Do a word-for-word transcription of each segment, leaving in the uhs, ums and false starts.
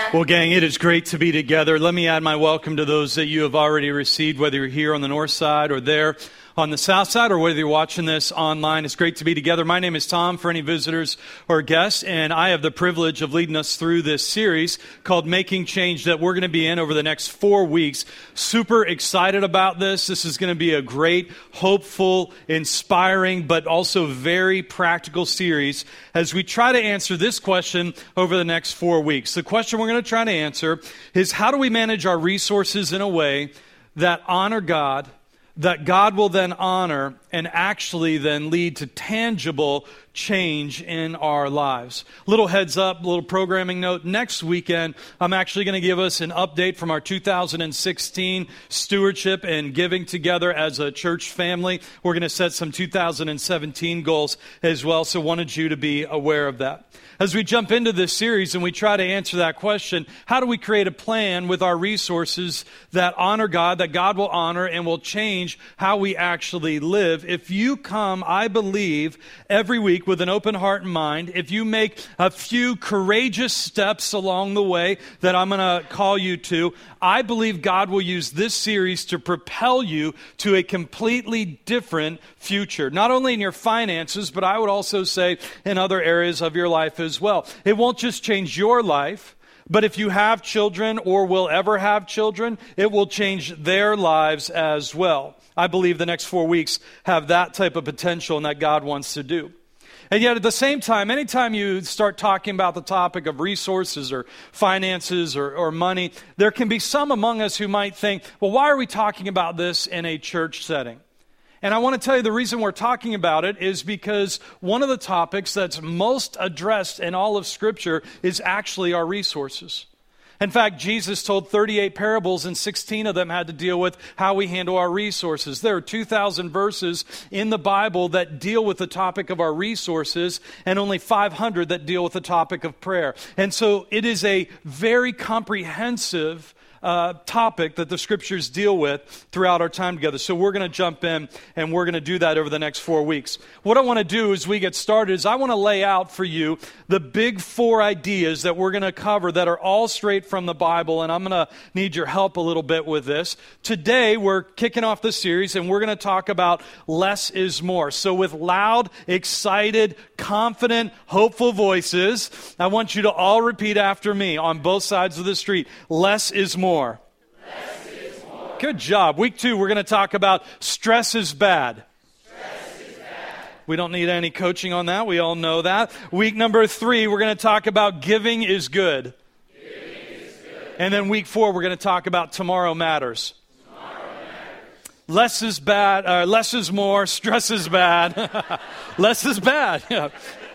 Well, gang, it is great to be together. Let me add my welcome to those that you have already received, whether you're here on the north side or there on the south side, or whether you're watching this online. It's great to be together. My name is Tom, for any visitors or guests, and I have the privilege of leading us through this series called Making Change that we're going to be in over the next four weeks. Super excited about this. This is going to be a great, hopeful, inspiring, but also very practical series as we try to answer this question over the next four weeks. The question we're going to try to answer is, how do we manage our resources in a way that honor God, that God will then honor and actually then lead to tangible change in our lives? Little heads up, little programming note. Next weekend, I'm actually going to give us an update from our two thousand sixteen stewardship and giving together as a church family. We're going to set some two thousand seventeen goals as well, so wanted you to be aware of that. As we jump into this series and we try to answer that question, how do we create a plan with our resources that honor God, that God will honor and will change how we actually live? If you come, I believe, every week with an open heart and mind, if you make a few courageous steps along the way that I'm going to call you to, I believe God will use this series to propel you to a completely different future. Not only in your finances, but I would also say in other areas of your life as well. It won't just change your life, but if you have children or will ever have children, it will change their lives as well. I believe the next four weeks have that type of potential and that God wants to do. And yet at the same time, anytime you start talking about the topic of resources or finances or, or money, there can be some among us who might think, well, why are we talking about this in a church setting? And I want to tell you the reason we're talking about it is because one of the topics that's most addressed in all of Scripture is actually our resources. In fact, Jesus told thirty-eight parables, and sixteen of them had to deal with how we handle our resources. There are two thousand verses in the Bible that deal with the topic of our resources, and only five hundred that deal with the topic of prayer. And so it is a very comprehensive Uh, topic that the Scriptures deal with throughout our time together. So we're going to jump in and we're going to do that over the next four weeks. What I want to do as we get started is I want to lay out for you the big four ideas that we're going to cover that are all straight from the Bible, and I'm going to need your help a little bit with this. Today we're kicking off the series and we're going to talk about less is more. So with loud, excited, confident, hopeful voices, I want you to all repeat after me on both sides of the street. Less is more. More. Less is more. Good job. Week two, we're going to talk about stress is bad. Stress is bad. We don't need any coaching on that. We all know that. Week number three, we're going to talk about giving is good. Giving is good. And then week four, we're going to talk about tomorrow matters. Tomorrow matters. Less is bad. Uh, less is more. Stress is bad. Less is bad. Yeah.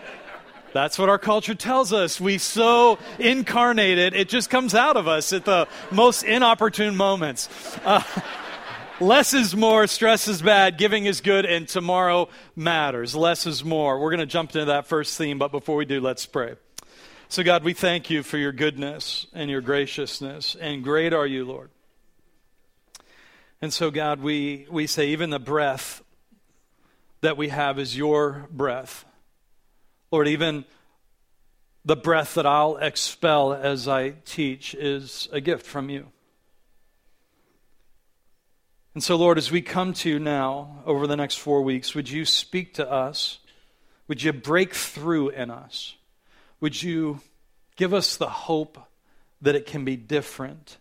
That's what our culture tells us. We so incarnate it, it just comes out of us at the most inopportune moments. Uh, less is more, stress is bad, giving is good, and tomorrow matters. Less is more. We're going to jump into that first theme, but before we do, let's pray. So God, we thank you for your goodness and your graciousness, and great are you, Lord. And so God, we, we say even the breath that we have is your breath. Lord, even the breath that I'll expel as I teach is a gift from you. And so, Lord, as we come to you now over the next four weeks, would you speak to us? Would you break through in us? Would you give us the hope that it can be different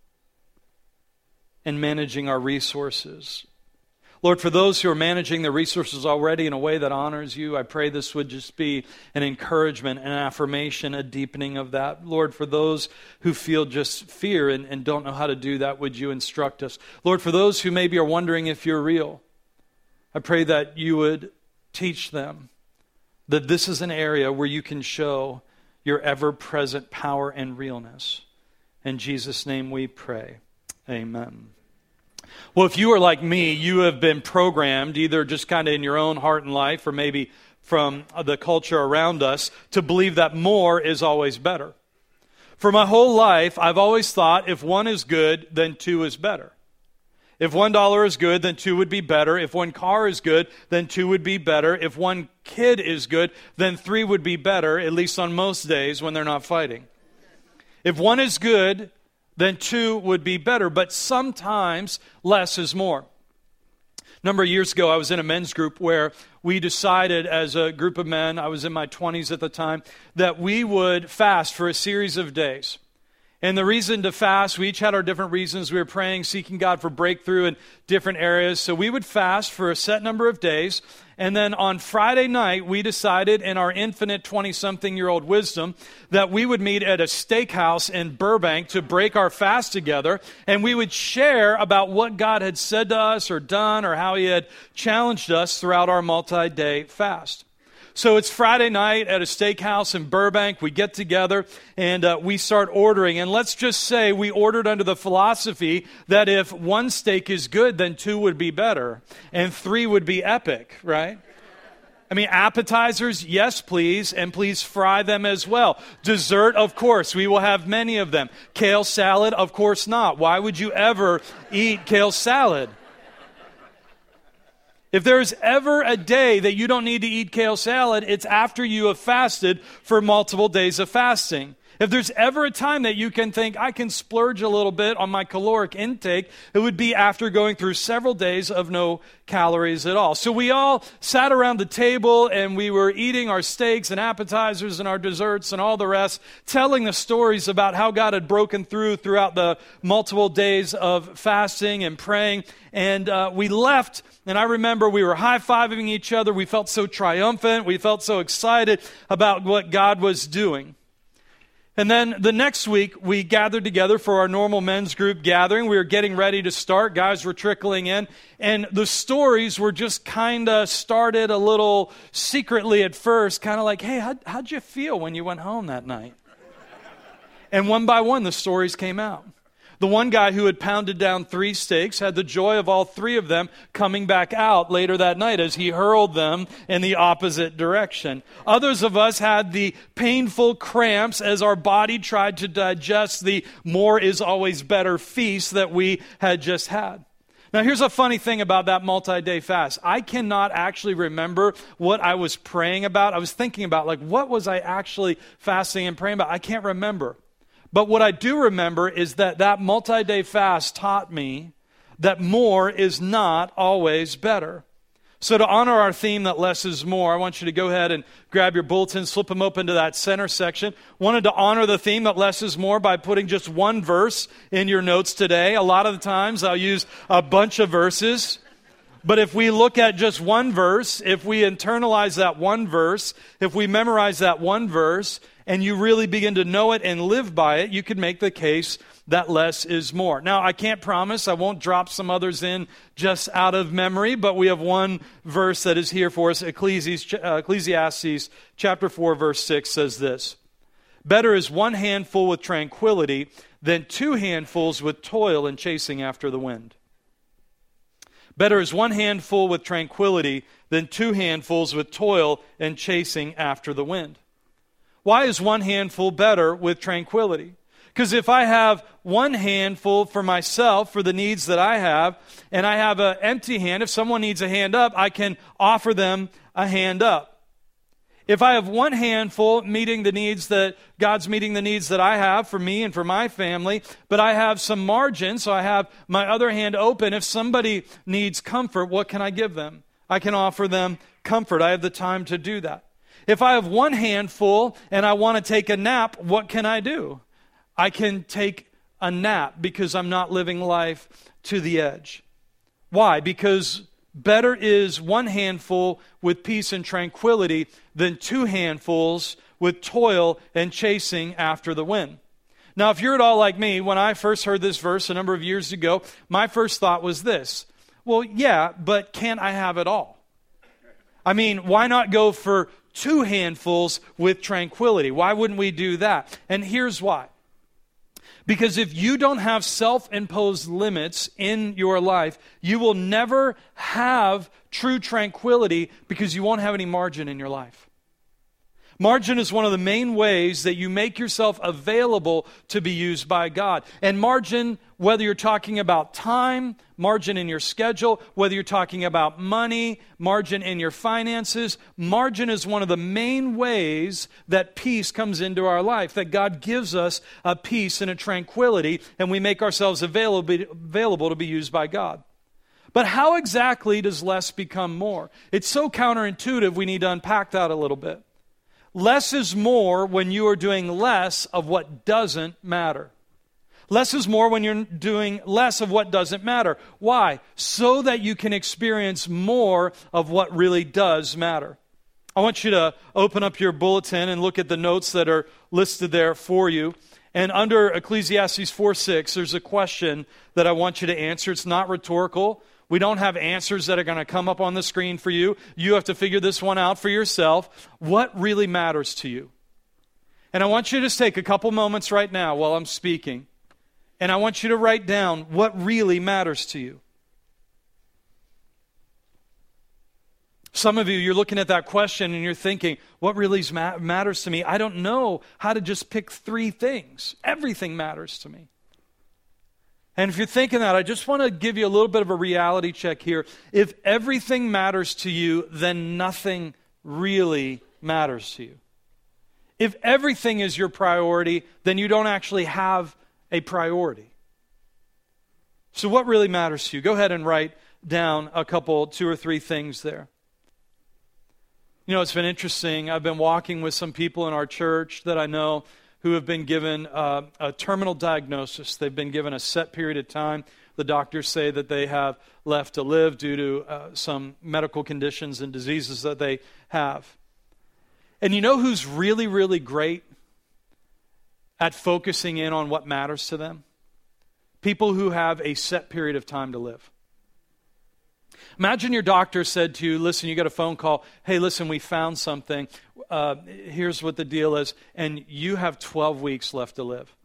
in managing our resources? Lord, for those who are managing their resources already in a way that honors you, I pray this would just be an encouragement, an affirmation, a deepening of that. Lord, for those who feel just fear and, and don't know how to do that, would you instruct us? Lord, for those who maybe are wondering if you're real, I pray that you would teach them that this is an area where you can show your ever-present power and realness. In Jesus' name we pray. Amen. Well, if you are like me, you have been programmed, either just kind of in your own heart and life or maybe from the culture around us, to believe that more is always better. For my whole life, I've always thought if one is good, then two is better. If one dollar is good, then two would be better. If one car is good, then two would be better. If one kid is good, then three would be better, at least on most days when they're not fighting. If one is good, then two would be better, but sometimes less is more. A number of years ago, I was in a men's group where we decided as a group of men, I was in my twenties at the time, that we would fast for a series of days. And the reason to fast, we each had our different reasons. We were praying, seeking God for breakthrough in different areas. So we would fast for a set number of days. And then on Friday night, we decided in our infinite twenty-something-year-old wisdom that we would meet at a steakhouse in Burbank to break our fast together. And we would share about what God had said to us or done or how He had challenged us throughout our multi-day fast. So it's Friday night at a steakhouse in Burbank. We get together and uh, we start ordering. And let's just say we ordered under the philosophy that if one steak is good, then two would be better. And three would be epic, right? I mean, appetizers, yes, please. And please fry them as well. Dessert, of course. We will have many of them. Kale salad, of course not. Why would you ever eat kale salad? If there's ever a day that you don't need to eat kale salad, it's after you have fasted for multiple days of fasting. If there's ever a time that you can think, I can splurge a little bit on my caloric intake, it would be after going through several days of no calories at all. So we all sat around the table and we were eating our steaks and appetizers and our desserts and all the rest, telling the stories about how God had broken through throughout the multiple days of fasting and praying. And uh, we left, and I remember we were high-fiving each other. We felt so triumphant. We felt so excited about what God was doing. And then the next week, we gathered together for our normal men's group gathering. We were getting ready to start. Guys were trickling in. And the stories were just kind of started a little secretly at first, kind of like, hey, how'd, how'd you feel when you went home that night? And one by one, the stories came out. The one guy who had pounded down three steaks had the joy of all three of them coming back out later that night as he hurled them in the opposite direction. Others of us had the painful cramps as our body tried to digest the more is always better feast that we had just had. Now, here's a funny thing about that multi-day fast. I cannot actually remember what I was praying about. I was thinking about, like, what was I actually fasting and praying about? I can't remember. But what I do remember is that that multi-day fast taught me that more is not always better. So to honor our theme that less is more, I want you to go ahead and grab your bulletins, flip them open to that center section. Wanted to honor the theme that less is more by putting just one verse in your notes today. A lot of the times I'll use a bunch of verses. But if we look at just one verse, if we internalize that one verse, if we memorize that one verse, and you really begin to know it and live by it, you could make the case that less is more. Now, I can't promise I won't drop some others in just out of memory, but we have one verse that is here for us. Ecclesiastes chapter four, verse six says this: "Better is one handful with tranquility than two handfuls with toil and chasing after the wind." Better is one handful with tranquility than two handfuls with toil and chasing after the wind. Why is one handful better with tranquility? Because if I have one handful for myself, for the needs that I have, and I have an empty hand, if someone needs a hand up, I can offer them a hand up. If I have one handful meeting the needs that, God's meeting the needs that I have for me and for my family, but I have some margin, so I have my other hand open. If somebody needs comfort, what can I give them? I can offer them comfort. I have the time to do that. If I have one handful and I want to take a nap, what can I do? I can take a nap because I'm not living life to the edge. Why? Because better is one handful with peace and tranquility than two handfuls with toil and chasing after the wind. Now, if you're at all like me, when I first heard this verse a number of years ago, my first thought was this: well, yeah, but can't I have it all? I mean, why not go for two handfuls with tranquility? Why wouldn't we do that? And here's why. Because if you don't have self-imposed limits in your life, you will never have true tranquility because you won't have any margin in your life. Margin is one of the main ways that you make yourself available to be used by God. And margin, whether you're talking about time, margin in your schedule, whether you're talking about money, margin in your finances, margin is one of the main ways that peace comes into our life, that God gives us a peace and a tranquility, and we make ourselves available, available to be used by God. But how exactly does less become more? It's so counterintuitive, we need to unpack that a little bit. Less is more when you are doing less of what doesn't matter. Less is more when you're doing less of what doesn't matter. Why? So that you can experience more of what really does matter. I want you to open up your bulletin and look at the notes that are listed there for you. And under Ecclesiastes four six, there's a question that I want you to answer. It's not rhetorical. We don't have answers that are going to come up on the screen for you. You have to figure this one out for yourself. What really matters to you? And I want you to just take a couple moments right now while I'm speaking, and I want you to write down what really matters to you. Some of you, you're looking at that question and you're thinking, what really ma- matters to me? I don't know how to just pick three things. Everything matters to me. And if you're thinking that, I just want to give you a little bit of a reality check here. If everything matters to you, then nothing really matters to you. If everything is your priority, then you don't actually have a priority. So what really matters to you? Go ahead and write down a couple, two or three things there. You know, it's been interesting. I've been walking with some people in our church that I know who have been given uh, a terminal diagnosis. They've been given a set period of time. The doctors say that they have left to live due to uh, some medical conditions and diseases that they have. And you know who's really, really great at focusing in on what matters to them? People who have a set period of time to live. Imagine your doctor said to you, listen, you got a phone call. Hey, listen, we found something. Uh, here's what the deal is. And you have twelve weeks left to live.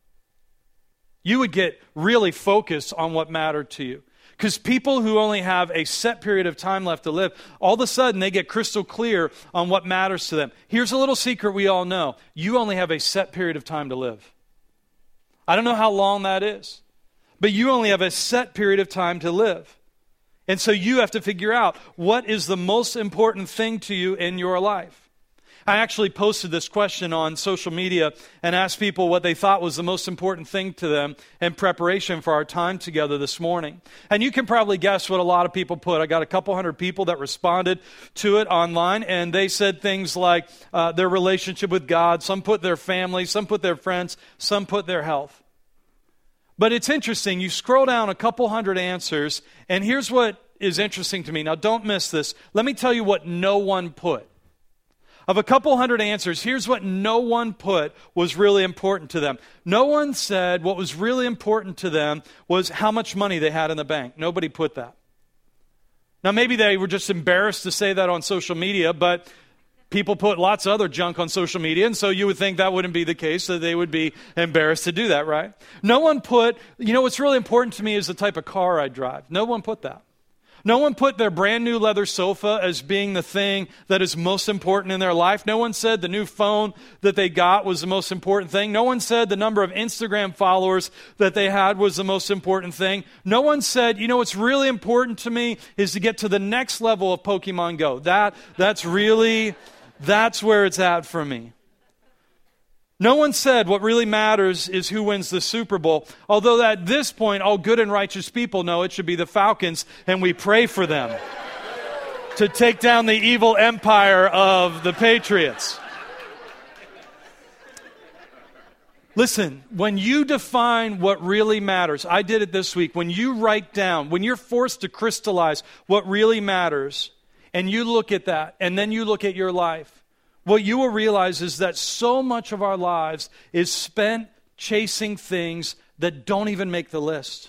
You would get really focused on what mattered to you. Because people who only have a set period of time left to live, all of a sudden they get crystal clear on what matters to them. Here's a little secret we all know. You only have a set period of time to live. I don't know how long that is. But you only have a set period of time to live. And so you have to figure out what is the most important thing to you in your life. I actually posted this question on social media and asked people what they thought was the most important thing to them in preparation for our time together this morning. And you can probably guess what a lot of people put. I got a couple hundred people that responded to it online, and they said things like uh, their relationship with God. Some put their family, some put their friends, some put their health. But it's interesting. You scroll down a couple hundred answers, and here's what is interesting to me. Now, don't miss this. Let me tell you what no one put. Of a couple hundred answers, here's what no one put was really important to them. No one said what was really important to them was how much money they had in the bank. Nobody put that. Now, maybe they were just embarrassed to say that on social media, but people put lots of other junk on social media, and so you would think that wouldn't be the case, that they would be embarrassed to do that, right? No one put, you know, what's really important to me is the type of car I drive. No one put that. No one put their brand new leather sofa as being the thing that is most important in their life. No one said the new phone that they got was the most important thing. No one said the number of Instagram followers that they had was the most important thing. No one said, you know, what's really important to me is to get to the next level of Pokemon Go. That, that's really... That's where it's at for me. No one said what really matters is who wins the Super Bowl, although at this point, all good and righteous people know it should be the Falcons, and we pray for them to take down the evil empire of the Patriots. Listen, when you define what really matters, I did it this week, when you write down, when you're forced to crystallize what really matters, and you look at that, and then you look at your life, what you will realize is that so much of our lives is spent chasing things that don't even make the list.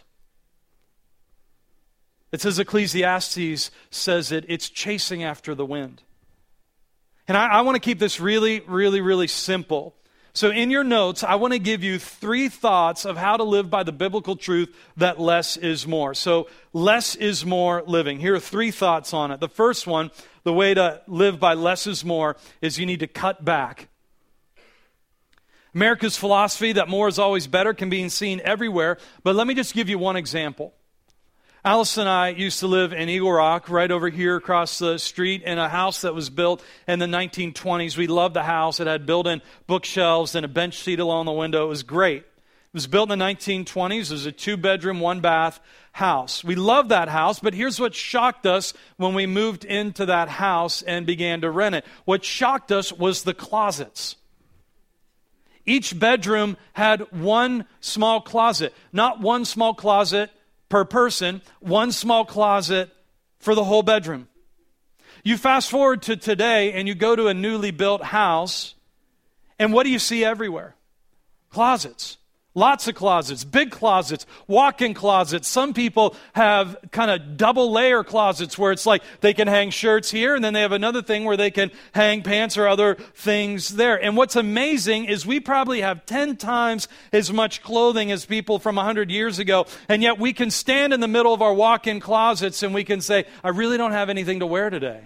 It says, Ecclesiastes says it, it's chasing after the wind. And I, I want to keep this really, really, really simple. So in your notes, I want to give you three thoughts of how to live by the biblical truth that less is more. So less is more living. Here are three thoughts on it. The first one, the way to live by less is more, is you need to cut back. America's philosophy that more is always better can be seen everywhere, but let me just give you one example. Alice and I used to live in Eagle Rock, right over here across the street, in a house that was built in the nineteen twenties. We loved the house. It had built-in bookshelves and a bench seat along the window. It was great. It was built in the nineteen twenties. It was a two-bedroom, one-bath house. We loved that house, but here's what shocked us when we moved into that house and began to rent it. What shocked us was the closets. Each bedroom had one small closet, not one small closet per person, one small closet for the whole bedroom. You fast forward to today and you go to a newly built house, and what do you see everywhere? Closets. Lots of closets, big closets, walk-in closets. Some people have kind of double layer closets where it's like they can hang shirts here and then they have another thing where they can hang pants or other things there. And what's amazing is we probably have ten times as much clothing as people from one hundred years ago, and yet we can stand in the middle of our walk-in closets and we can say, I really don't have anything to wear today.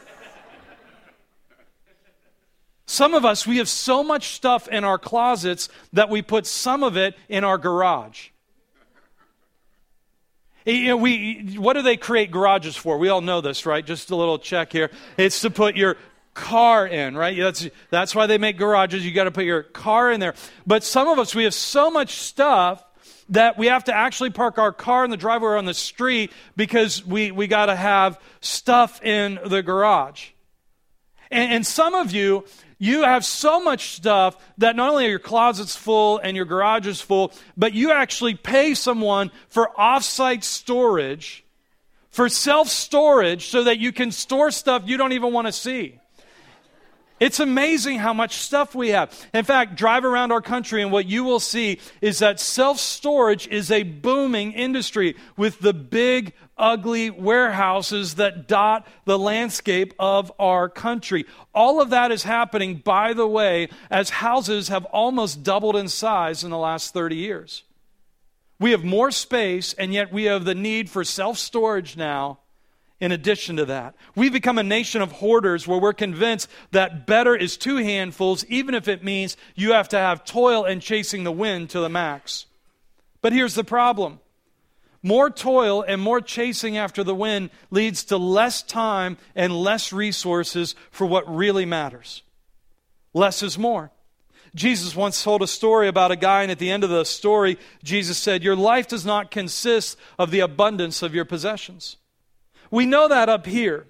Some of us, we have so much stuff in our closets that we put some of it in our garage. You know, we, what do they create garages for? We all know this, right? Just a little check here. It's to put your car in, right? That's, that's why they make garages. You got to put your car in there. But some of us, we have so much stuff that we have to actually park our car in the driveway or on the street because we, we got to have stuff in the garage. And, and some of you, you have so much stuff that not only are your closets full and your garage is full, but you actually pay someone for off-site storage, for self-storage, so that you can store stuff you don't even want to see. It's amazing how much stuff we have. In fact, drive around our country and what you will see is that self-storage is a booming industry with the big, ugly warehouses that dot the landscape of our country. All of that is happening, by the way, as houses have almost doubled in size in the last thirty years. We have more space, and yet we have the need for self-storage now. In addition to that, we've become a nation of hoarders where we're convinced that better is two handfuls, even if it means you have to have toil and chasing the wind to the max. But here's the problem. More toil and more chasing after the wind leads to less time and less resources for what really matters. Less is more. Jesus once told a story about a guy, and at the end of the story, Jesus said, "Your life does not consist of the abundance of your possessions." We know that up here,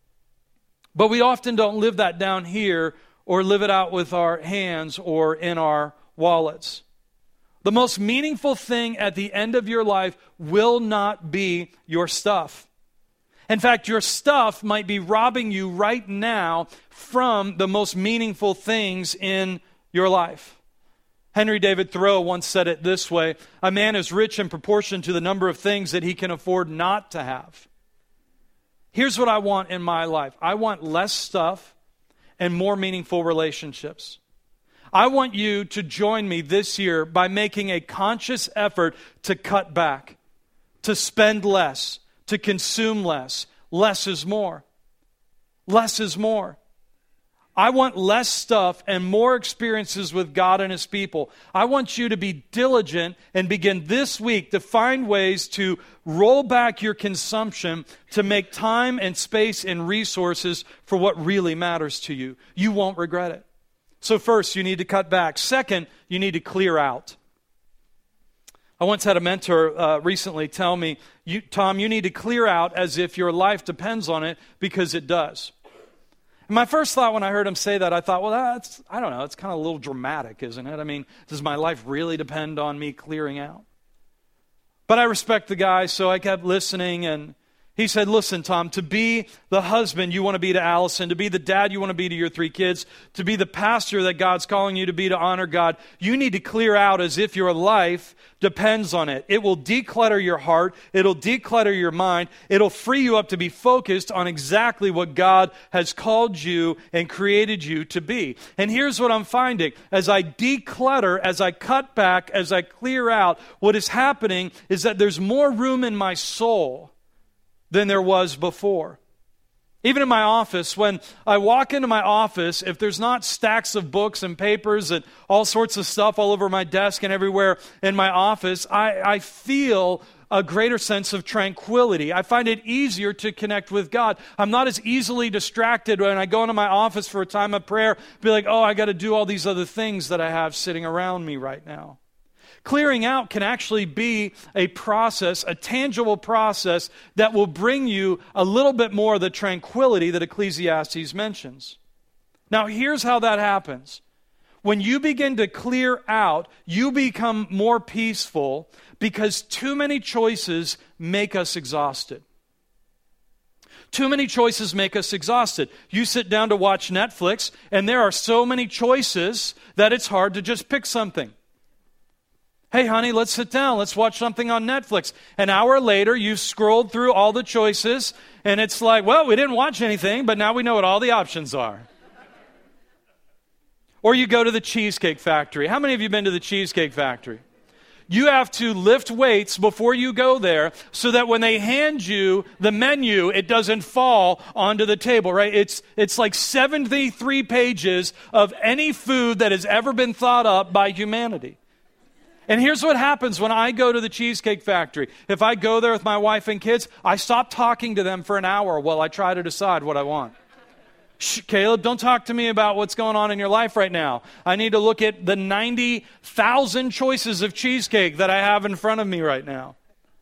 but we often don't live that down here or live it out with our hands or in our wallets. The most meaningful thing at the end of your life will not be your stuff. In fact, your stuff might be robbing you right now from the most meaningful things in your life. Henry David Thoreau once said it this way: "A man is rich in proportion to the number of things that he can afford not to have." Here's what I want in my life. I want less stuff and more meaningful relationships. I want you to join me this year by making a conscious effort to cut back, to spend less, to consume less. Less is more. Less is more. I want less stuff and more experiences with God and His people. I want you to be diligent and begin this week to find ways to roll back your consumption to make time and space and resources for what really matters to you. You won't regret it. So first, you need to cut back. Second, you need to clear out. I once had a mentor uh, recently tell me, you, Tom, you need to clear out as if your life depends on it, because it does. My first thought when I heard him say that, I thought, well, that's, I don't know, it's kind of a little dramatic, isn't it? I mean, does my life really depend on me clearing out? But I respect the guy, so I kept listening, and He said, listen, Tom, to be the husband you want to be to Allison, to be the dad you want to be to your three kids, to be the pastor that God's calling you to be to honor God, you need to clear out as if your life depends on it. It will declutter your heart. It'll declutter your mind. It'll free you up to be focused on exactly what God has called you and created you to be. And here's what I'm finding. As I declutter, as I cut back, as I clear out, what is happening is that there's more room in my soul than there was before. Even in my office, when I walk into my office, if there's not stacks of books and papers and all sorts of stuff all over my desk and everywhere in my office, I, I feel a greater sense of tranquility. I find it easier to connect with God. I'm not as easily distracted when I go into my office for a time of prayer, be like, oh, I got to do all these other things that I have sitting around me right now. Clearing out can actually be a process, a tangible process that will bring you a little bit more of the tranquility that Ecclesiastes mentions. Now, here's how that happens. When you begin to clear out, you become more peaceful because too many choices make us exhausted. Too many choices make us exhausted. You sit down to watch Netflix, and there are so many choices that it's hard to just pick something. Hey, honey, let's sit down. Let's watch something on Netflix. An hour later, you've scrolled through all the choices, and it's like, well, we didn't watch anything, but now we know what all the options are. Or you go to the Cheesecake Factory. How many of you have been to the Cheesecake Factory? You have to lift weights before you go there so that when they hand you the menu, it doesn't fall onto the table, right? It's, it's like seventy-three pages of any food that has ever been thought up by humanity. And here's what happens when I go to the Cheesecake Factory. If I go there with my wife and kids, I stop talking to them for an hour while I try to decide what I want. Shh, Caleb, don't talk to me about what's going on in your life right now. I need to look at the ninety thousand choices of cheesecake that I have in front of me right now.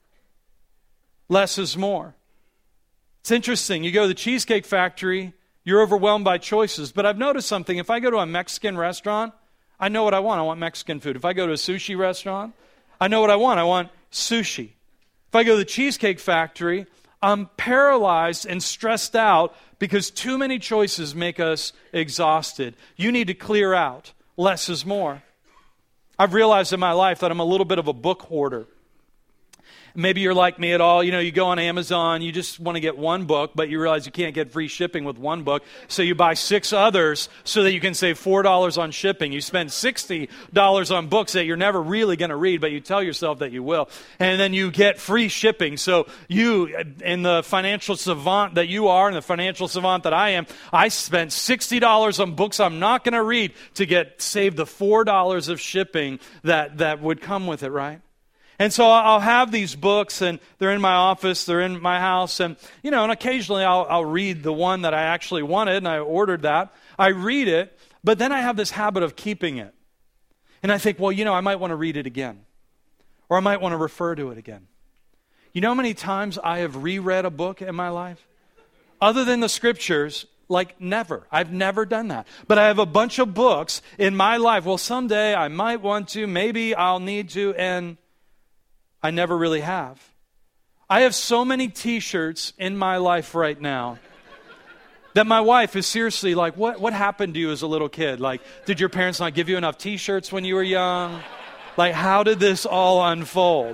Less is more. It's interesting. You go to the Cheesecake Factory, you're overwhelmed by choices. But I've noticed something. If I go to a Mexican restaurant, I know what I want. I want Mexican food. If I go to a sushi restaurant, I know what I want. I want sushi. If I go to the Cheesecake Factory, I'm paralyzed and stressed out because too many choices make us exhausted. You need to clear out. Less is more. I've realized in my life that I'm a little bit of a book hoarder. Maybe you're like me at all. You know, you go on Amazon, you just want to get one book, but you realize you can't get free shipping with one book. So you buy six others so that you can save four dollars on shipping. You spend sixty dollars on books that you're never really going to read, but you tell yourself that you will. And then you get free shipping. So you, in the financial savant that you are, and the financial savant that I am, I spent sixty dollars on books I'm not going to read to get save the four dollars of shipping that, that would come with it, right? And so I'll have these books, and they're in my office, they're in my house, and, you know, and occasionally I'll, I'll read the one that I actually wanted, and I ordered that. I read it, but then I have this habit of keeping it. And I think, well, you know, I might want to read it again, or I might want to refer to it again. You know how many times I have reread a book in my life? Other than the scriptures, like never. I've never done that. But I have a bunch of books in my life. Well, someday I might want to, maybe I'll need to, and I never really have. I have so many t-shirts in my life right now that my wife is seriously like, what, what happened to you as a little kid? Like, did your parents not give you enough t-shirts when you were young? Like, how did this all unfold?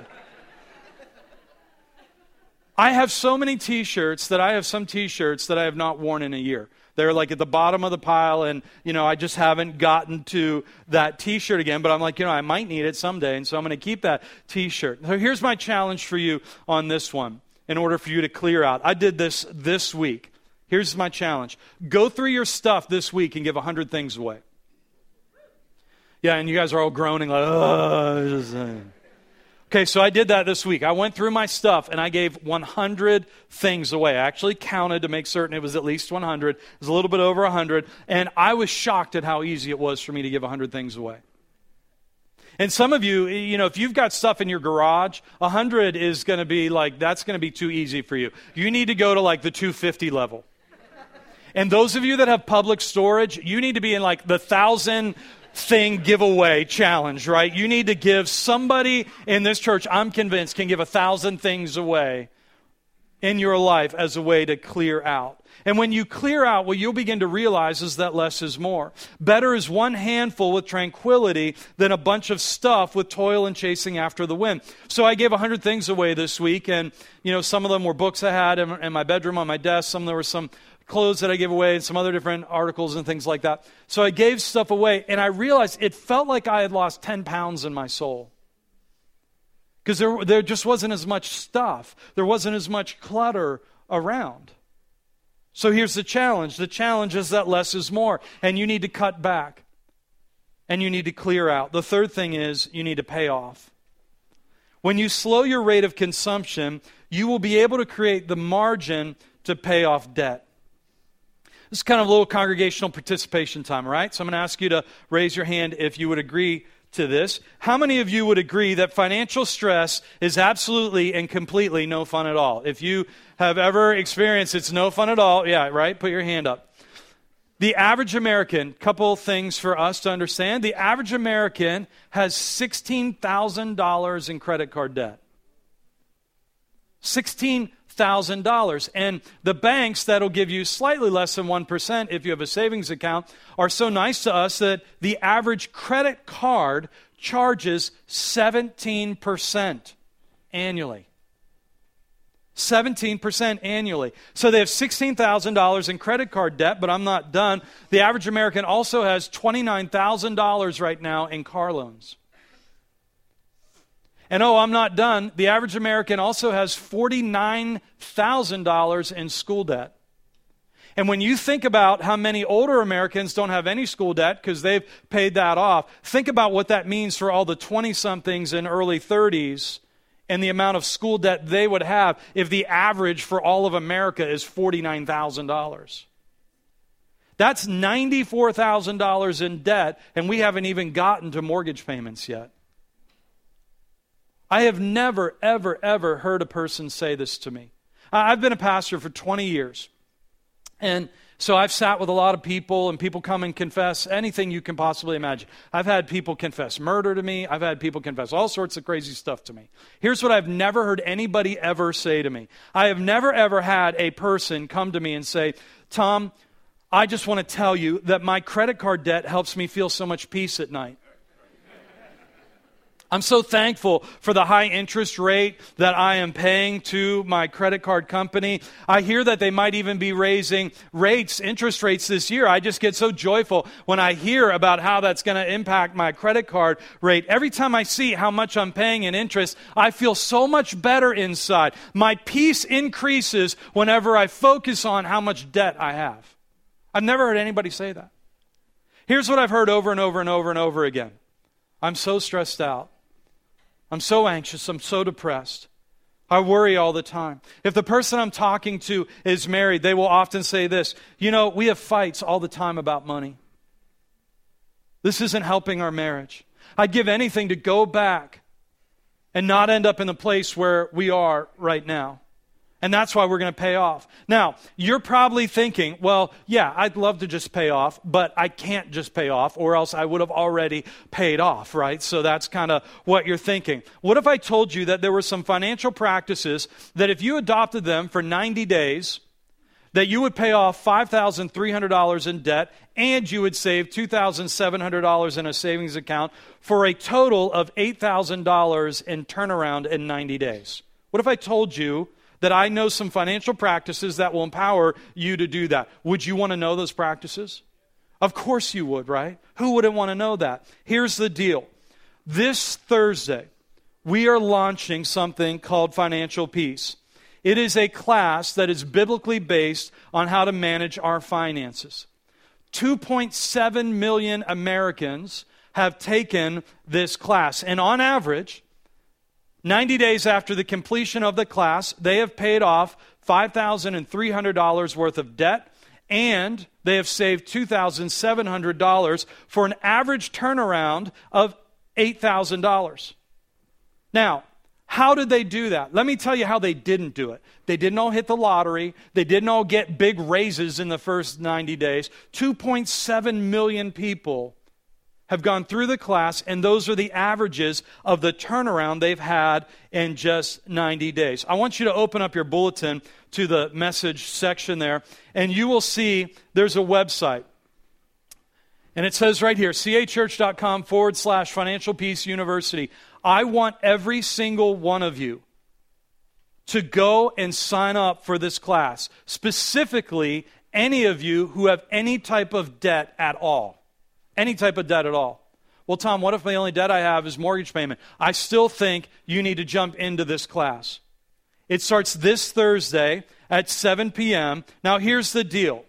I have so many t-shirts that I have some t-shirts that I have not worn in a year. They're like at the bottom of the pile, and, you know, I just haven't gotten to that t-shirt again, but I'm like, you know, I might need it someday, and so I'm going to keep that t-shirt. So here's my challenge for you on this one, in order for you to clear out. I did this this week. Here's my challenge. Go through your stuff this week and give one hundred things away. Yeah, and you guys are all groaning like, oh. Okay, so I did that this week. I went through my stuff and I gave one hundred things away. I actually counted to make certain it was at least one hundred. It was a little bit over one hundred. And I was shocked at how easy it was for me to give one hundred things away. And some of you, you know, if you've got stuff in your garage, one hundred is going to be like, that's going to be too easy for you. You need to go to like the two hundred fifty level. And those of you that have public storage, you need to be in like the one thousand thing giveaway challenge, right? You need to give somebody in this church, I'm convinced, can give a thousand things away in your life as a way to clear out. And when you clear out, what you'll begin to realize is that less is more. Better is one handful with tranquility than a bunch of stuff with toil and chasing after the wind. So I gave a hundred things away this week, and you know, some of them were books I had in, in my bedroom on my desk. Some there were some clothes that I gave away, and some other different articles and things like that. So I gave stuff away, and I realized it felt like I had lost ten pounds in my soul. Because there, there just wasn't as much stuff. There wasn't as much clutter around. So here's the challenge. The challenge is that less is more. And you need to cut back. And you need to clear out. The third thing is you need to pay off. When you slow your rate of consumption, you will be able to create the margin to pay off debt. This is kind of a little congregational participation time, all right? So I'm going to ask you to raise your hand if you would agree to this. How many of you would agree that financial stress is absolutely and completely no fun at all? If you have ever experienced it's no fun at all, yeah, right? Put your hand up. The average American, couple things for us to understand. The average American has sixteen thousand dollars in credit card debt. sixteen thousand dollars. And the banks that'll give you slightly less than one percent if you have a savings account are so nice to us that the average credit card charges seventeen percent annually. seventeen percent annually. So they have sixteen thousand dollars in credit card debt, but I'm not done. The average American also has twenty-nine thousand dollars right now in car loans. And oh, I'm not done. The average American also has forty-nine thousand dollars in school debt. And when you think about how many older Americans don't have any school debt because they've paid that off, think about what that means for all the twenty-somethings and early thirties and the amount of school debt they would have if the average for all of America is forty-nine thousand dollars. That's ninety-four thousand dollars in debt, and we haven't even gotten to mortgage payments yet. I have never, ever, ever heard a person say this to me. I've been a pastor for twenty years. And so I've sat with a lot of people, and people come and confess anything you can possibly imagine. I've had people confess murder to me. I've had people confess all sorts of crazy stuff to me. Here's what I've never heard anybody ever say to me. I have never, ever had a person come to me and say, Tom, I just want to tell you that my credit card debt helps me feel so much peace at night. I'm so thankful for the high interest rate that I am paying to my credit card company. I hear that they might even be raising rates, interest rates this year. I just get so joyful when I hear about how that's going to impact my credit card rate. Every time I see how much I'm paying in interest, I feel so much better inside. My peace increases whenever I focus on how much debt I have. I've never heard anybody say that. Here's what I've heard over and over and over and over again. I'm so stressed out. I'm so anxious. I'm so depressed. I worry all the time. If the person I'm talking to is married, they will often say this, you know, we have fights all the time about money. This isn't helping our marriage. I'd give anything to go back and not end up in the place where we are right now. And that's why we're going to pay off. Now, you're probably thinking, well, yeah, I'd love to just pay off, but I can't just pay off, or else I would have already paid off, right? So that's kind of what you're thinking. What if I told you that there were some financial practices that if you adopted them for ninety days, that you would pay off five thousand three hundred dollars in debt, and you would save two thousand seven hundred dollars in a savings account for a total of eight thousand dollars in turnaround in ninety days? What if I told you that I know some financial practices that will empower you to do that? Would you want to know those practices? Of course you would, right? Who wouldn't want to know that? Here's the deal. This Thursday, we are launching something called Financial Peace. It is a class that is biblically based on how to manage our finances. two point seven million Americans have taken this class, and on average, ninety days after the completion of the class, they have paid off five thousand three hundred dollars worth of debt, and they have saved two thousand seven hundred dollars for an average turnaround of eight thousand dollars. Now, how did they do that? Let me tell you how they didn't do it. They didn't all hit the lottery. They didn't all get big raises in the first ninety days. two point seven million people have gone through the class, and those are the averages of the turnaround they've had in just ninety days. I want you to open up your bulletin to the message section there, and you will see there's a website. And it says right here, cachurch.com forward slash Financial Peace University. I want every single one of you to go and sign up for this class, specifically any of you who have any type of debt at all. Any type of debt at all. Well, Tom, what if the only debt I have is mortgage payment? I still think you need to jump into this class. It starts this Thursday at seven p.m. Now, here's the deal.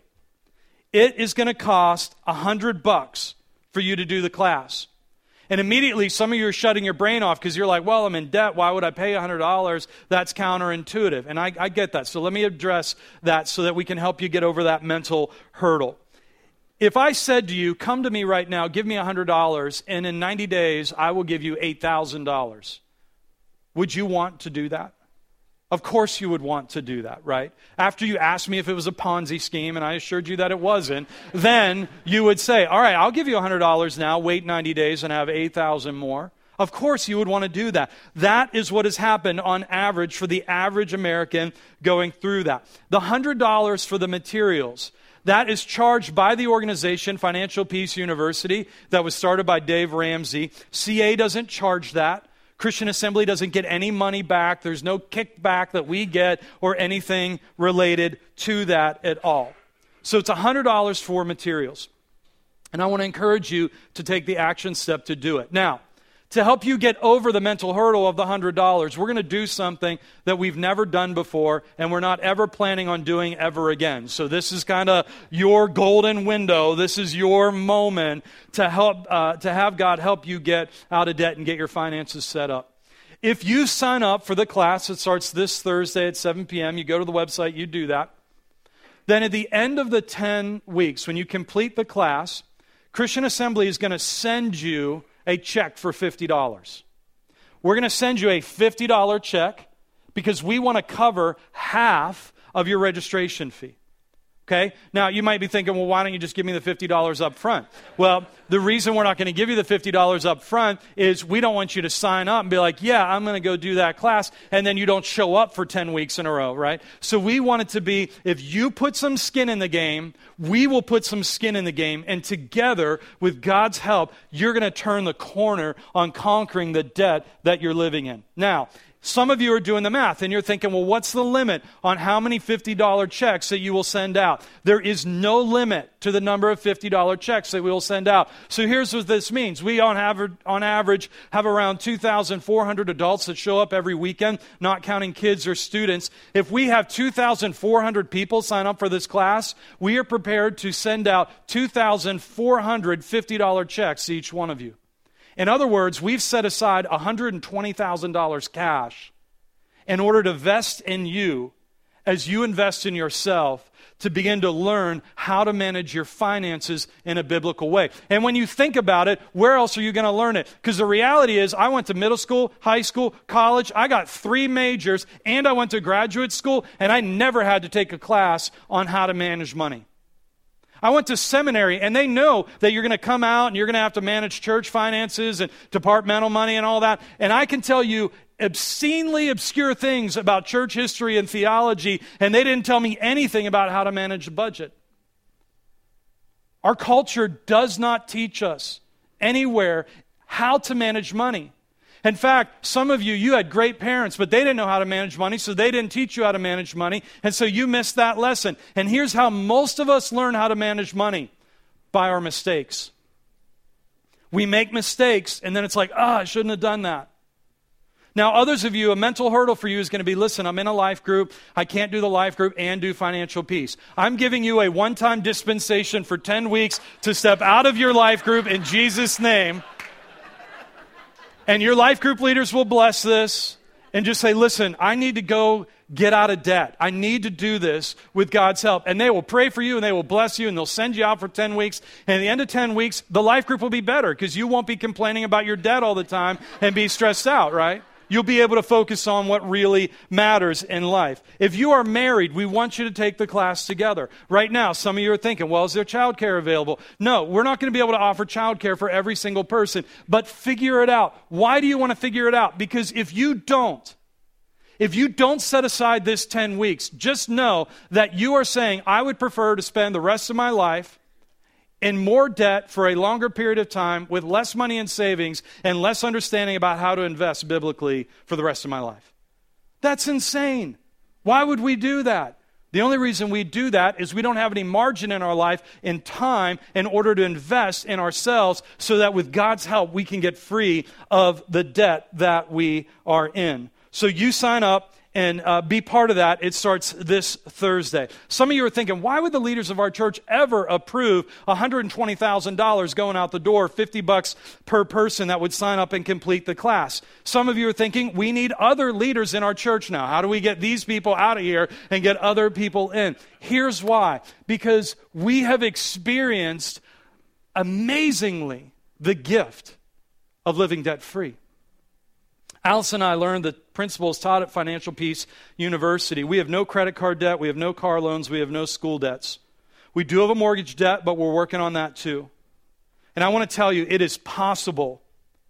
It is going to cost a hundred bucks for you to do the class. And immediately, some of you are shutting your brain off because you're like, well, I'm in debt. Why would I pay a hundred dollars? That's counterintuitive. And I, I get that. So let me address that so that we can help you get over that mental hurdle. If I said to you, come to me right now, give me a hundred dollars, and in ninety days, I will give you eight thousand dollars, would you want to do that? Of course you would want to do that, right? After you asked me if it was a Ponzi scheme, and I assured you that it wasn't, then you would say, all right, I'll give you a hundred dollars now, wait ninety days, and have eight thousand more. Of course you would want to do that. That is what has happened on average for the average American going through that. The one hundred dollars for the materials, that is charged by the organization Financial Peace University that was started by Dave Ramsey. C A doesn't charge that. Christian Assembly doesn't get any money back. There's no kickback that we get or anything related to that at all. So it's one hundred dollars for materials. And I want to encourage you to take the action step to do it. Now, to help you get over the mental hurdle of the one hundred dollars, we're going to do something that we've never done before and we're not ever planning on doing ever again. So this is kind of your golden window. This is your moment to help uh, to have God help you get out of debt and get your finances set up. If you sign up for the class that starts this Thursday at seven p.m., you go to the website, you do that. Then at the end of the ten weeks, when you complete the class, Christian Assembly is going to send you a check for fifty dollars. We're going to send you a fifty dollars check because we want to cover half of your registration fee. Okay? Now, you might be thinking, well, why don't you just give me the fifty dollars up front? Well, the reason we're not going to give you the fifty dollars up front is we don't want you to sign up and be like, yeah, I'm going to go do that class, and then you don't show up for ten weeks in a row, right? So we want it to be, if you put some skin in the game, we will put some skin in the game, and together, with God's help, you're going to turn the corner on conquering the debt that you're living in. Now, some of you are doing the math and you're thinking, well, what's the limit on how many fifty dollars checks that you will send out? There is no limit to the number of fifty dollars checks that we will send out. So here's what this means. We on average, on average have around two thousand four hundred adults that show up every weekend, not counting kids or students. If we have two thousand four hundred people sign up for this class, we are prepared to send out two thousand four hundred fifty dollars checks to each one of you. In other words, we've set aside one hundred twenty thousand dollars cash in order to invest in you as you invest in yourself to begin to learn how to manage your finances in a biblical way. And when you think about it, where else are you going to learn it? Because the reality is, I went to middle school, high school, college. I got three majors, and I went to graduate school, and I never had to take a class on how to manage money. I went to seminary, and they know that you're going to come out and you're going to have to manage church finances and departmental money and all that. And I can tell you obscenely obscure things about church history and theology, and they didn't tell me anything about how to manage a budget. Our culture does not teach us anywhere how to manage money. In fact, some of you, you had great parents, but they didn't know how to manage money, so they didn't teach you how to manage money, and so you missed that lesson. And here's how most of us learn how to manage money: by our mistakes. We make mistakes, and then it's like, ah, oh, I shouldn't have done that. Now, others of you, a mental hurdle for you is going to be, listen, I'm in a life group. I can't do the life group and do financial peace. I'm giving you a one-time dispensation for ten weeks to step out of your life group in Jesus' name. And your life group leaders will bless this and just say, listen, I need to go get out of debt. I need to do this with God's help. And they will pray for you and they will bless you and they'll send you out for ten weeks. And at the end of ten weeks, the life group will be better because you won't be complaining about your debt all the time and be stressed out, right? You'll be able to focus on what really matters in life. If you are married, we want you to take the class together. Right now, some of you are thinking, well, is there childcare available? No, we're not going to be able to offer childcare for every single person, but figure it out. Why do you want to figure it out? Because if you don't, if you don't set aside this ten weeks, just know that you are saying, I would prefer to spend the rest of my life in more debt for a longer period of time with less money in savings and less understanding about how to invest biblically for the rest of my life. That's insane. Why would we do that? The only reason we do that is we don't have any margin in our life in time in order to invest in ourselves so that with God's help we can get free of the debt that we are in. So you sign up and uh, be part of that. It starts this Thursday. Some of you are thinking, why would the leaders of our church ever approve one hundred twenty thousand dollars going out the door, fifty bucks per person that would sign up and complete the class? Some of you are thinking, we need other leaders in our church now. How do we get these people out of here and get other people in? Here's why. Because we have experienced, amazingly, the gift of living debt-free. Alice and I learned the principles taught at Financial Peace University. We have no credit card debt. We have no car loans. We have no school debts. We do have a mortgage debt, but we're working on that too. And I want to tell you, it is possible.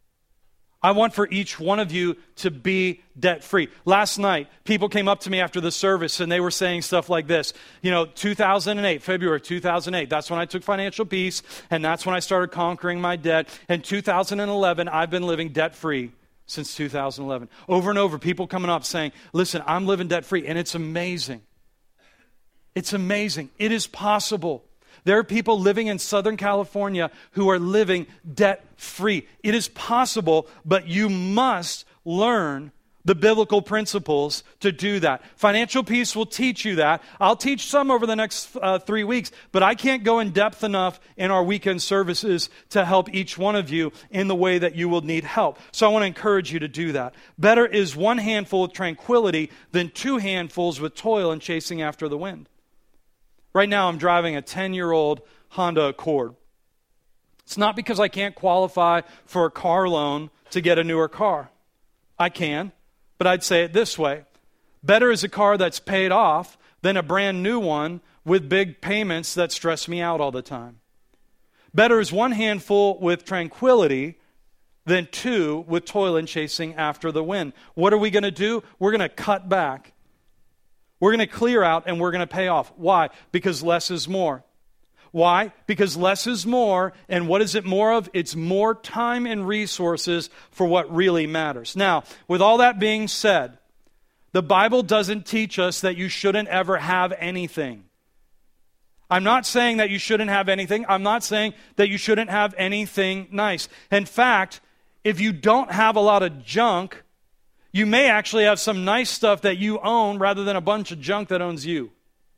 I want for each one of you to be debt-free. Last night, people came up to me after the service and they were saying stuff like this. You know, two thousand eight, February two thousand eight, that's when I took Financial Peace, and that's when I started conquering my debt. In two thousand eleven, I've been living debt-free since two thousand eleven. Over and over, people coming up saying, listen, I'm living debt-free, and it's amazing. It's amazing. It is possible. There are people living in Southern California who are living debt-free. It is possible, but you must learn the biblical principles to do that. Financial Peace will teach you that. I'll teach some over the next uh, three weeks, but I can't go in depth enough in our weekend services to help each one of you in the way that you will need help. So I want to encourage you to do that. Better is one handful of tranquility than two handfuls with toil and chasing after the wind. Right now I'm driving a ten-year-old Honda Accord. It's not because I can't qualify for a car loan to get a newer car. I can. But I'd say it this way. Better is a car that's paid off than a brand new one with big payments that stress me out all the time. Better is one handful with tranquility than two with toil and chasing after the wind. What are we going to do? We're going to cut back. We're going to clear out and we're going to pay off. Why? Because less is more. Why? Because less is more, and what is it more of? It's more time and resources for what really matters. Now, with all that being said, the Bible doesn't teach us that you shouldn't ever have anything. I'm not saying that you shouldn't have anything. I'm not saying that you shouldn't have anything nice. In fact, if you don't have a lot of junk, you may actually have some nice stuff that you own rather than a bunch of junk that owns you.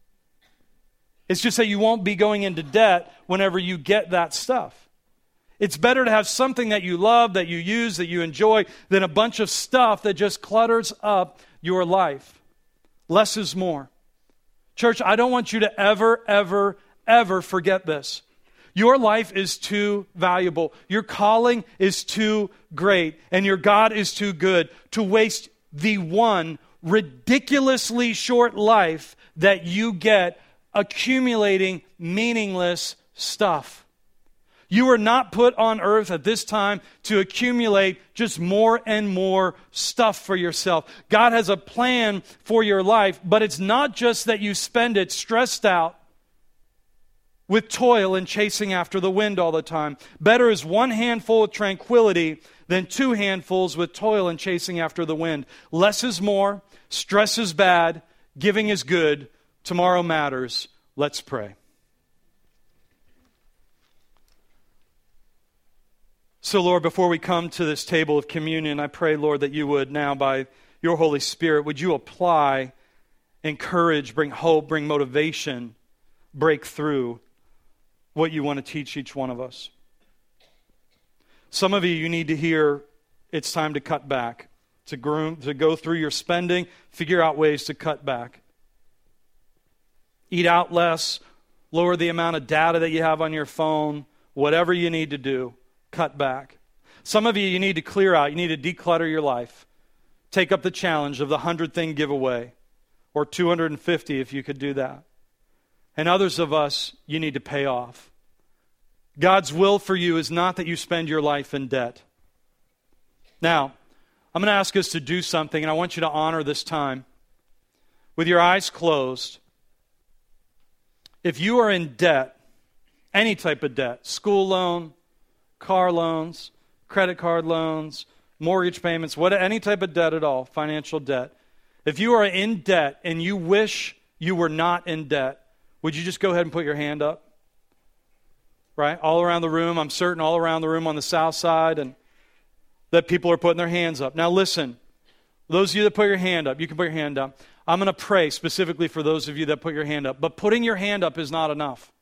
It's just that you won't be going into debt whenever you get that stuff. It's better to have something that you love, that you use, that you enjoy, than a bunch of stuff that just clutters up your life. Less is more. Church, I don't want you to ever, ever, ever forget this. Your life is too valuable. Your calling is too great. And your God is too good to waste the one ridiculously short life that you get accumulating meaningless stuff. You are not put on earth at this time to accumulate just more and more stuff for yourself. God has a plan for your life, but it's not just that you spend it stressed out with toil and chasing after the wind all the time. Better is one handful of tranquility than two handfuls with toil and chasing after the wind. Less is more, stress is bad, giving is good, tomorrow matters. Let's pray. So, Lord, before we come to this table of communion, I pray, Lord, that you would now, by your Holy Spirit, would you apply, encourage, bring hope, bring motivation, break through what you want to teach each one of us. Some of you, you need to hear it's time to cut back, to groom, to go through your spending, figure out ways to cut back. Eat out less, lower the amount of data that you have on your phone, whatever you need to do, cut back. Some of you, you need to clear out, you need to declutter your life. take up the challenge of the hundred-thing giveaway, or two hundred fifty if you could do that. And others of us, you need to pay off. God's will for you is not that you spend your life in debt. Now, I'm going to ask us to do something, and I want you to honor this time. With your eyes closed, if you are in debt, any type of debt, school loan, car loans, credit card loans, mortgage payments, what, any type of debt at all, financial debt. If you are in debt and you wish you were not in debt, would you just go ahead and put your hand up? Right? All around the room, I'm certain all around the room on the south side, and that people are putting their hands up. Now listen, those of you that put your hand up, you can put your hand up. I'm going to pray specifically for those of you that put your hand up. But putting your hand up is not enough.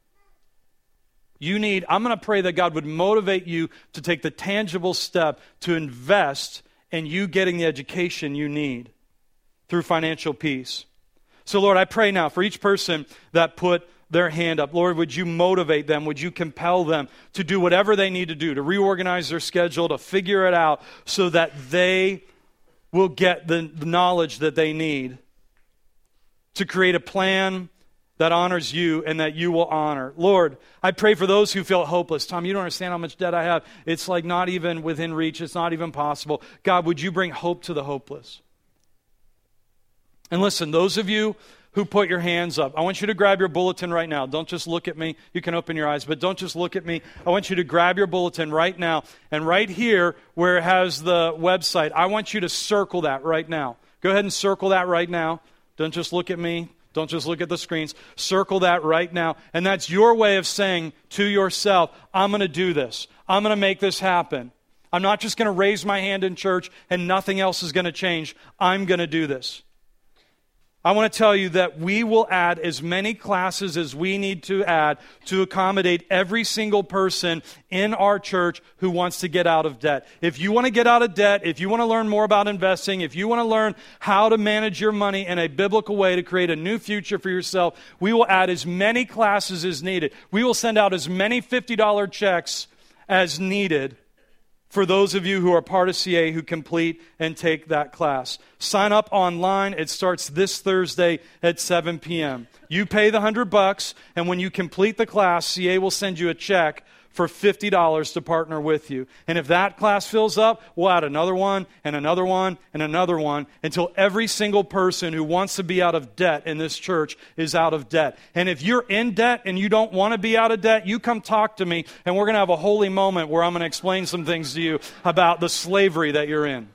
You need, I'm going to pray that God would motivate you to take the tangible step to invest in you getting the education you need through financial peace. So Lord, I pray now for each person that put their hand up. Lord, would you motivate them? Would you compel them to do whatever they need to do, to reorganize their schedule, to figure it out so that they will get the knowledge that they need to create a plan that honors you and that you will honor. Lord, I pray for those who feel hopeless. Tom, you don't understand how much debt I have. It's like not even within reach. It's not even possible. God, would you bring hope to the hopeless? And listen, those of you who put your hands up, I want you to grab your bulletin right now. Don't just look at me. You can open your eyes, but don't just look at me. I want you to grab your bulletin right now. And right here where it has the website, I want you to circle that right now. Go ahead and circle that right now. Don't just look at me. Don't just look at the screens. Circle that right now. And that's your way of saying to yourself, I'm going to do this. I'm going to make this happen. I'm not just going to raise my hand in church and nothing else is going to change. I'm going to do this. I want to tell you that we will add as many classes as we need to add to accommodate every single person in our church who wants to get out of debt. If you want to get out of debt, if you want to learn more about investing, if you want to learn how to manage your money in a biblical way to create a new future for yourself, we will add as many classes as needed. We will send out as many fifty dollars checks as needed for those of you who are part of C A who complete and take that class. Sign up online. It starts this Thursday at seven p.m. You pay the one hundred bucks, and when you complete the class, C A will send you a check for fifty dollars to partner with you. And if that class fills up, we'll add another one and another one and another one until every single person who wants to be out of debt in this church is out of debt. And if you're in debt and you don't want to be out of debt, you come talk to me, and we're going to have a holy moment where I'm going to explain some things to you about the slavery that you're in.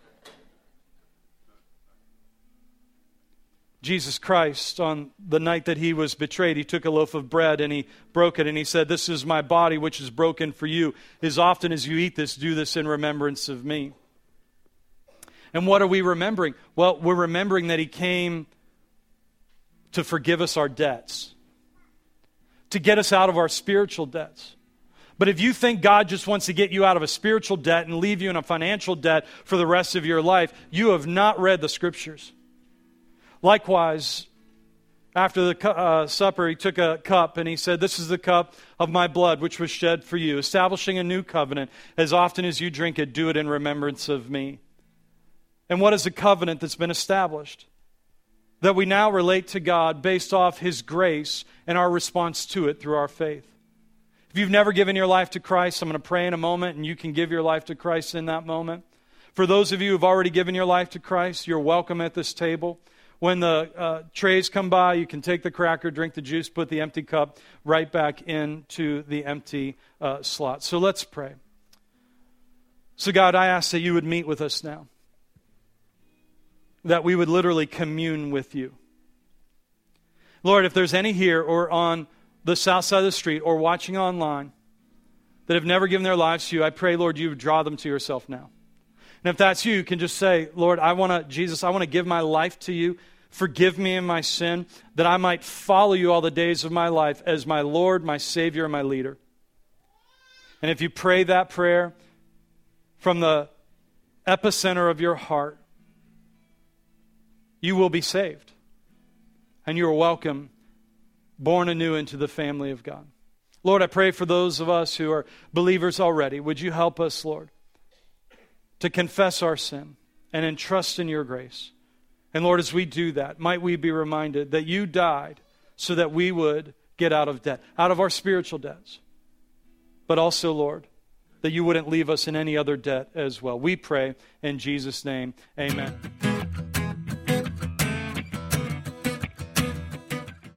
Jesus Christ, on the night that he was betrayed, he took a loaf of bread and he broke it and he said, "This is my body which is broken for you. As often as you eat this, do this in remembrance of me." And what are we remembering? Well, we're remembering that he came to forgive us our debts, to get us out of our spiritual debts. But if you think God just wants to get you out of a spiritual debt and leave you in a financial debt for the rest of your life, you have not read the Scriptures. Likewise, after the uh, supper, he took a cup and he said, "This is the cup of my blood which was shed for you, establishing a new covenant. As often as you drink it, do it in remembrance of me." And what is a covenant that's been established? That we now relate to God based off his grace and our response to it through our faith. If you've never given your life to Christ, I'm going to pray in a moment and you can give your life to Christ in that moment. For those of you who have already given your life to Christ, you're welcome at this table. When the uh, trays come by, you can take the cracker, drink the juice, put the empty cup right back into the empty uh, slot. So let's pray. So God, I ask that you would meet with us now. That we would literally commune with you. Lord, if there's any here or on the south side of the street or watching online that have never given their lives to you, I pray, Lord, you would draw them to yourself now. And if that's you, you can just say, "Lord, I want to, Jesus, I want to give my life to you. Forgive me in my sin, that I might follow you all the days of my life as my Lord, my Savior, and my leader." And if you pray that prayer from the epicenter of your heart, you will be saved. And you are welcome, born anew into the family of God. Lord, I pray for those of us who are believers already. Would you help us, Lord, to confess our sin and entrust in your grace. And Lord, as we do that, might we be reminded that you died so that we would get out of debt, out of our spiritual debts. But also, Lord, that you wouldn't leave us in any other debt as well. We pray in Jesus' name, amen.